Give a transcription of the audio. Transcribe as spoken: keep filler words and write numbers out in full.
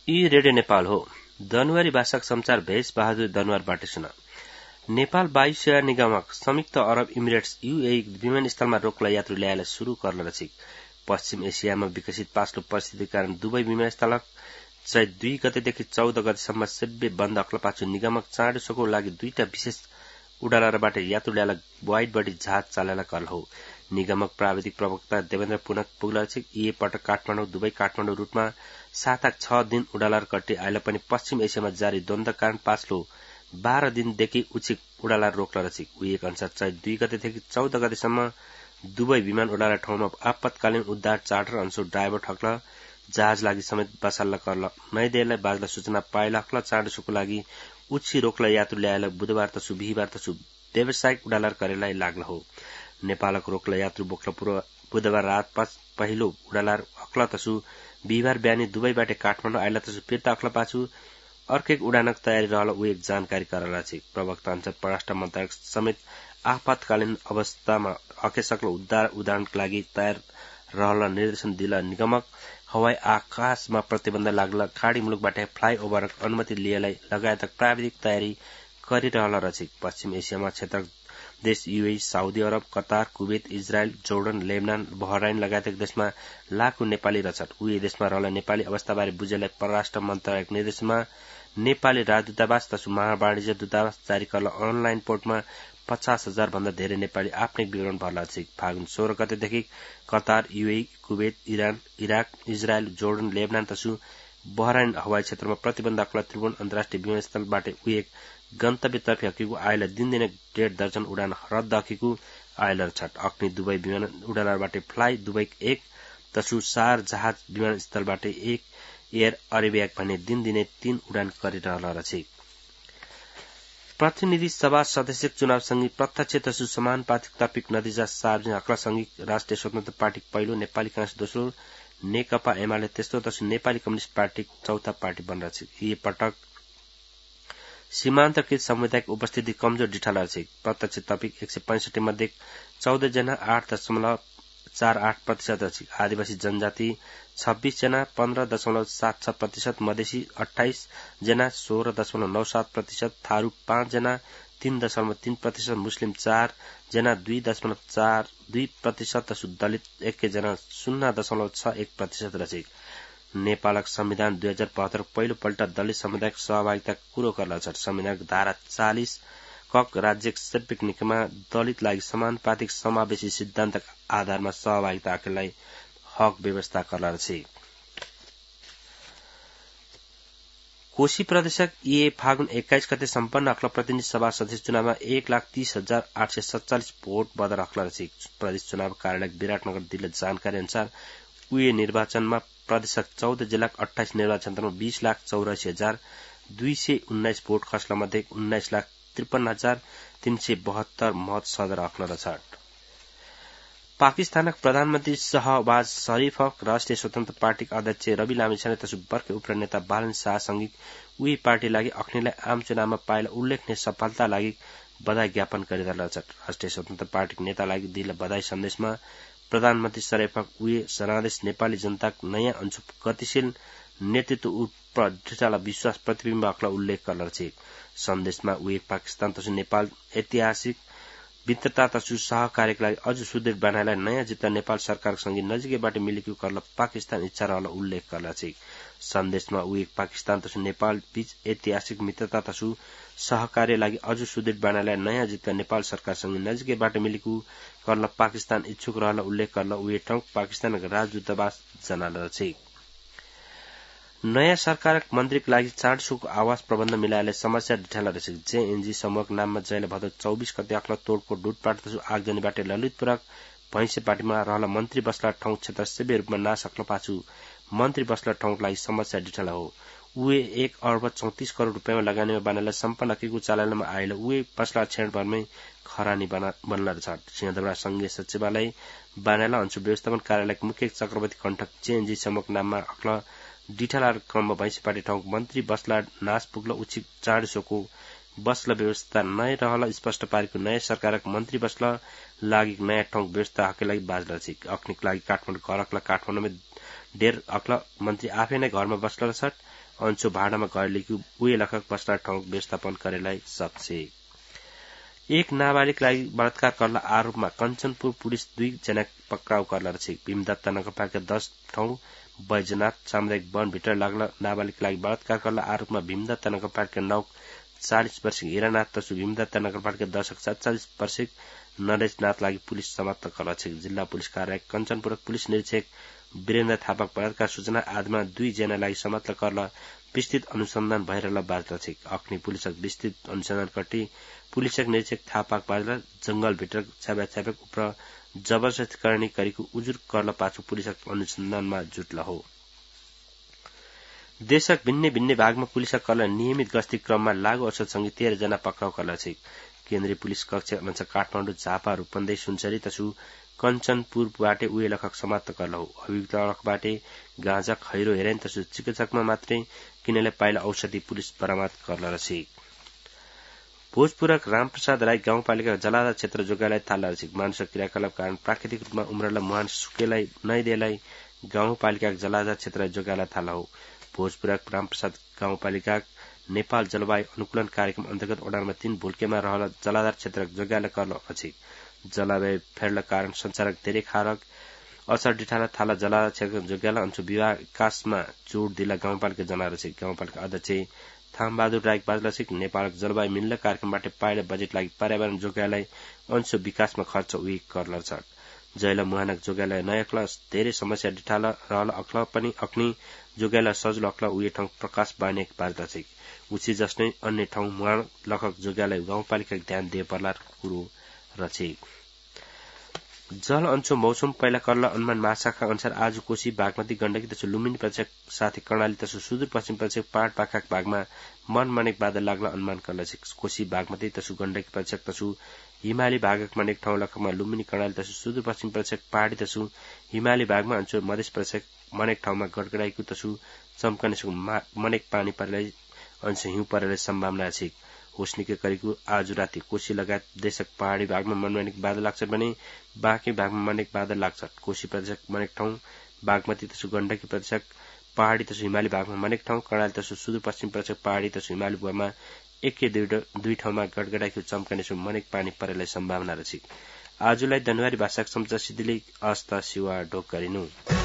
यी रेडियो नेपाल हो। दनुवारी भाषाक समाचार भेष बहादुर दनुवारबाट सुना। नेपाल वायु सेवा निगमक संयुक्त अरब इमिरेट्स यूएई विमानस्थलमा रोक्ला यात्रु ल्याएर शुरू गर्न रचिक। पश्चिम एसियामा विकसित पास्लो परिस्थितिका कारण दुवै विमानस्थलक चैत दुई गतेदेखि चौध गतेसम्म सेब्बे बन्द अक्लपाछु निगमक चाँडोसोको लागि दुईटा विशेष उडालरबाट यात्रु ल्याएर वाइड बडी जहाज चालेला करल हो। निगमक प्राविधिक प्रवक्ता देवेन्द्र पुनक पुगलचिक यी पटक काठमाडौँ दुबई काठमाडौँ रूटमा साताक छ दिन उडालर कट्टे आइला पनि पश्चिम एसियामा जारी द्वन्द्व कारण पाछलो बाह्र दिनदेखि उचित उडालर रोक्ल रचिक। उही एक अनुसार चैत दुई गतेदेखि चौध गतेसम्म दुवै विमान उडालर ठाउँमा आपतकालीन उद्धार चार्टर अनुसार ड्राइभर ठक्ल जहाज लागि समेत बसाल्ला करल नैदेलाई बाजला सूचना पाइला हक्ल चाँडोसोको लागि उच्ची रोक्ला यात्रु ल्याएर बुधबार तसु बिहिबार तसु व्यावसायिक उडालर करेलाई लाग्ल हो। नेपालक रोक्ला यात्रु बोक्ल पूर्व बुधबार रात पाँच पहिलो उडालर अक्ल तसु बिहिबार बिहानी दुबईबाट काठमाडौँ आइला तसु फिर्ता अक्ल पाछु अर्को एक उडानक तयारी रहल ऊ एक जानकारी करला छ। प्रवक्ता अनुसार परराष्ट्र मन्त्रालय समेत आपतकालीन अवस्थामा हकेसक्ल उद्धार उडानका लागि तयार रहल निर्देशन दिल। निगमक हवाई आकाशमा प्रतिबन्ध लाग्ला खाडी मुलुकबाट फ्लाइ ओभरक अनुमति लिएलाई लगायतक प्राविधिक तयारी गरिरहल रचिक। पश्चिम एसियामा क्षेत्र देश UAE, Saudi Arab, Qatar, Kuwait, Israel, Jordan, Lebanon, Bahrain लगायतक देशमा लाखौं नेपाली रछट। उही देशमा रहल नेपाली अवस्थाबारे बुझेलाई परराष्ट्र मन्त्रालयको निर्देशनमा नेपाली राजदूतावास तसु महावाणिज्य दूतावास जारी करल अनलाइन पोर्टमा पचास हजार भन्दा धेरै नेपाली आफ्नै विवरण भर्ला छ। फागुन सोह्र गतेदेखि Qatar, UAE, Kuwait, Iran, Iraq, Israel, Jordan, Lebanon तसु बहराइन हवाई क्षेत्रमा प्रतिबन्ध अक्ल त्रिभुवन अन्तर्राष्ट्रिय विमानस्थलबाट उही एक गन्तव्यतर्फ हकीको आइला दिनदिनै डेढ दर्जन उडान रद्द हकीको आइलर छट। अग्नि दुबई विमान उडानबाट फ्लाइ दुबई एक तसु सार जहाज विमानस्थलबाट एक एयर अरेबिया भने दिनदिनै तीन उडान गरिरहल रहे। प्रतिनिधि सभा सदस्य चुनावसँगै प्रत्यक्ष तसु समानुपातिक तपिक नतिजा सार्वजनिक हकसँगै राष्ट्रिय स्वतन्त्र पार्टी पहिलो, नेपाली कांग्रेस दोस्रो, नेकपा एमाले तेस्रो तसु नेपाली कम्युनिस्ट पार्टी चौथा पार्टी बन्न छ। यी पटक सीमान्तकृत समुदायको उपस्थिति कमजोर डिठाला छ। प्रत्यक्ष तपिक एक सय पैंसठी मध्ये चौध जना आठ दशमलव चार आठ प्रतिशत अछि। आदिवासी जनजाति छब्बीस जना पन्ध्र दशमलव सात छ प्रतिशत, मधेसी अठाइस जना सोह्र दशमलव नौ सात प्रतिशत, थारू पाँच जना तीन दशमलव तीन प्रतिशत, मुस्लिम चार जना दुई दशमलव चार दुई प्रतिशत तसु दलित एक जना शून्य दशमलव छ एक प्रतिशत रहे। नेपालक संविधान दुई हजार बहत्तर पहिलो पल्ट दलित समुदायक सहभागिता कुरो करला छ। संविधानको धारा चालीस कक राज्य सैद्धान्तिक निकायमा दलित लागि समानुपातिक समावेशी सिद्धान्तक आधारमा सहभागिता हकलाई हक व्यवस्था करला छ। कोशी प्रदेशक ये फागुन एक्काइस गते सम्पन्न अक्ल प्रतिनिधि सभा सदस्य चुनावमा एक लाख तीस हजार आठ सय सत्तालिस भोट बदर अक्ल रहे। प्रदेश चुनाव कार्यालय विराटनगर दिल्ली जानकारी अनुसार उये निर्वाचनमा प्रदेशक चौध जिल्लाक अठाइस निर्वाचन क्षेत्रमा बीस लाख चौरासी हजार दुई सय उन्नाइस भोट खस्ला मध्ये उन्नाइस लाख त्रिपन्न हजार तीन सय बहत्तर मत सदर अक्ल रह। पाकिस्तानक प्रधानमन्त्री शहबाज शरीफक राष्ट्रिय स्वतन्त्र पार्टीका अध्यक्ष रवि लामिछाने तसु बर्के उपनेता बालन शाहसँगै उही पार्टी लागि अख्नीलाई आम चुनावमा पाएला उल्लेखनीय सफलता लागि बधाई ज्ञापन गरिरहेका छन्। राष्ट्रिय स्वतन्त्र पार्टीका नेता लागि दिल बधाई सन्देशमा प्रधानमन्त्री शरीफक उही जनादेश नेपाली जनताको नयाँ अंशु गतिशील नेतृत्व उप ढिटाला विश्वास प्रतिबिम्ब अक्ल उल्लेख करल छ। सन्देशमा उही पाकिस्तान तसु नेपाल ऐतिहासिक मित्रता तसु सहकार्यका लागि अझ सुदृढ बनाएलाई नयाँ जित्ता नेपाल सरकारसँगै नजिकैबाट मिलेको करल पाकिस्तान इच्छा रहल उल्लेख करल छ। सन्देशमा उही पाकिस्तान तसु नेपाल बीच ऐतिहासिक मित्रता तसु सहकार्य लागि अझ सुदृढ बनाएलाई नयाँ जित्ता नेपाल सरकारसँगै नजिकैबाट मिलेको करल पाकिस्तान इच्छुक रहल उल्लेख करल उही ठाउँ पाकिस्तानका राजदूतावास जनाल छ। नयाँ सरकारक मन्त्रीका लागि चाँडसोको आवास प्रबन्ध मिलाएले समस्या डिठाला रहेछ। जेएनजी समूहको नाममा जैले भदौ चौबीस गते अक्ल तोडको डुटपाट तसु आगजनीबाट ललितपुरक भैंसेपाटीमा रहल मन्त्री बस्ला ठाउँ क्षेत्र सेव्य रूपमा नाश अक्ल पाछु मन्त्री बस्ला ठाउँको लागि समस्या डिठाला हो। उहे एक अर्ब चौतिस करोड़ रुपियाँमा लगानीमा बनाएला सम्पन्न केको चालनमा आएला उहे बस्ला क्षणभरमै खरानी बन्ला छ। सिंहदरबार संघीय सचिवालय बनाएला अंशु व्यवस्थापन कार्यालयको मुख्य चक्रवर्ती कण्ठक जेएनजी समूहको नाममा अक्ल डिठाला क्रममा भैंसेपाटी ठाउँको मन्त्री बस्ला नाश पुग्ल उचित चाँडसोको बस्ला व्यवस्था नयाँ रहल स्पष्ट पारेको नयाँ सरकारक मन्त्री बस्ला लागि नयाँ ठाउँ व्यवस्था हकका लागि बाजला छ। अक्निक लागि काठमाडौँ घर अक्ला काठमाडौँमा डेढ अक्ल मन्त्री आफै नै घरमा बस्ला छ। अंशो भाडामा घर लेख्यो उए लखक बस्दा ठाउँ व्यवस्थापन करेलाई सक्छे। एक नाबालिगलाई बलात्कार गर्दा आरोपमा कञ्चनपुर पुलिस दुई जना पक्राउ गर्ला छ। भीमदत्त नगरपालिका दस ठाउँ बैजनाथ सामुदायिक वन भित्र लाग्ला नाबालिगलाई बलात्कार गर्दा आरोपमा भीमदत्त नगरपालिका नौ चालीस वर्षीय हिरानाथ तसु भीमदत्त नगरपालिका दशक सत्तालीस वर्षीय नरेशनाथ लागि पुलिस समाप्त गर्ला छ। जिल्ला पुलिस कार्यालय कञ्चनपुर पुलिस निरीक्षक वीरेन्द्र थापाक बलात्कार सूचना आदिमा दुई जनालाई समाप्त गर्न विस्तृत अनुसन्धान भइरहेला बाजला छ। अग्नि पुलिसक विस्तृत अनुसन्धान कटी पुलिसक निरीक्षक थापाक बाजला जंगलभित्र छ्याब्याक छ्याब्याक उप्र जबरजस्ती करणी गरेको उजुर गर्न पाछु पुलिसक अनुसन्धानमा जुट्ला हो। देशक भिन्ने भिन्ने भागमा पुलिसक कल नियमित गस्ती क्रममा लागू औषधसँगै तेह्र जना पक्राउ गर्ला छ। केन्द्रीय पुलिस कक्ष अनुसार काठमाडौँ झापा रूपन्देही सुनसरी तसु कञ्चनपुरबाटै उहे लखक समाप्त गर्ला हो। अभियुक्त लखबाटै गाँजा खैरो हेरेन तसु चिकित्सकमा मात्रै किनेलाई पाइला औषधि पुलिस बरामद गर्ला छ। भोजपुरक रामप्रसाद राई गाउँपालिका जलाधा क्षेत्र जोगालाई थाल्ला छ। मानुषक क्रियाकलाप कारण प्राकृतिक रूपमा उम्रला मुहान सुकेलाई नै देलाई गाउँपालिका जलाधा क्षेत्र जोगाला थाल्ला हो। भोजपुरक रामप्रसाद गाउँपालिका नेपाल जलवायु अनुकूलन कार्यक्रम अन्तर्गत वडा नम्बर तीन भुल्केमा रहल जलाधार क्षेत्र जोगाले कर्ल अछि। जलवायु फेर्ल कारण संचारक धेरै खारक असर डिठाला थाला जलाधार क्षेत्र जोगाला अंश विकासमा जोड दिला गाउँपालिका जनार छ। गाउँपालिका अध्यक्ष थामबहादुर राई बाजलासिक नेपालक जलवायु मिल्ने कार्यक्रमबाट पाइला बजेट लागि पर्यावरण जोगालाई अंश विकासमा खर्च उही कर्ल छ। जैला मुहानक जोगालाई नयाँ क्लास धेरै समस्या डिठाला रहल अख्ल पनि अग्नि जोगालाई सजिलो अख्ल उही ठाउँ प्रकाश बाने बाजला छ। उसी जस्तै अन्य ठाउँ मुहान लखक जोगालाई गाउँपालिका ध्यान दिए पर्ला कुरो रचे। जल अंशो मौसम पहिला कर्ला अनुमान महाशाखा अनुसार आज कोशी बागमती गण्डकी तसु लुम्बिनी प्रदेश साथै कर्णाली तसु सुदूरपश्चिम प्रदेश पहाड़ पाखाक भागमा मन मनेक बादल लाग्ला अनुमान कर्ला छ। कोशी बागमती तसु गण्डकी प्रदेश तसु हिमाली भागक मनेक ठाउँ लखकमा लुम्बिनी कर्णाली तसु सुदूरपश्चिम प्रदेश पहाड़ी तसु हिमाली भागमा अंशो मध्य प्रदेश मनेक ठाउँमा गडगडाईको तसु चम्कनेसको मनेक पानी परेलाई अंश हिउँ परेलाई सम्भावना छ। होस्निके करीको आज राति कोशी लगायत देशक पहाड़ी भागमा मनमनेक बादल लाग्छ भने बाँकी भागमा मनेक बादल लाग्छ। कोशी प्रदेश मनेक ठाउँ बागमती तसु गण्डकी प्रदेश पहाड़ी तसु हिमाली भागमा मनेक ठाउँ कर्णाली तसु सुदूरपश्चिम प्रदेश पहाड़ी तसु हिमाली भागमा एकै दुई ठाउँमा गडगडाईको चम्कनेसको मनेक पानी परेलाई सम्भावना छ। आजलाई धनवारी भाषाक समाचार सिद्धिले आस्था सिवा ढोक गरिनु।